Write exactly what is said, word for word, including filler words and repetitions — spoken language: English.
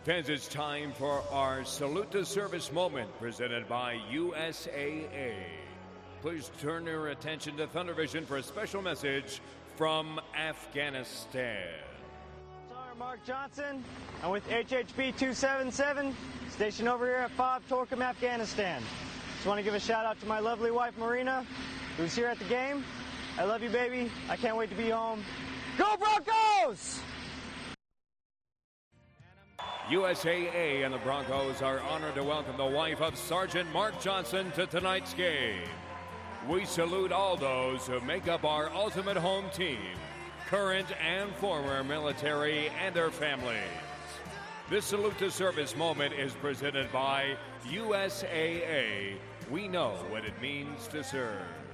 Fans, it's time for our Salute to Service moment presented by U S A A. Please turn your attention to Thunder Vision for a special message from Afghanistan. Sergeant Mark Johnson. I'm with H H B two seventy-seven, stationed over here at Fob Torkham, Afghanistan. Just want to give a shout out to my lovely wife, Marina, who's here at the game. I love you, baby. I can't wait to be home. Go Broncos! U S A A and the Broncos are honored to welcome the wife of Sergeant Mark Johnson to tonight's game. We salute all those who make up our ultimate home team, current and former military and their families. This Salute to Service moment is presented by U S A A. We know what it means to serve.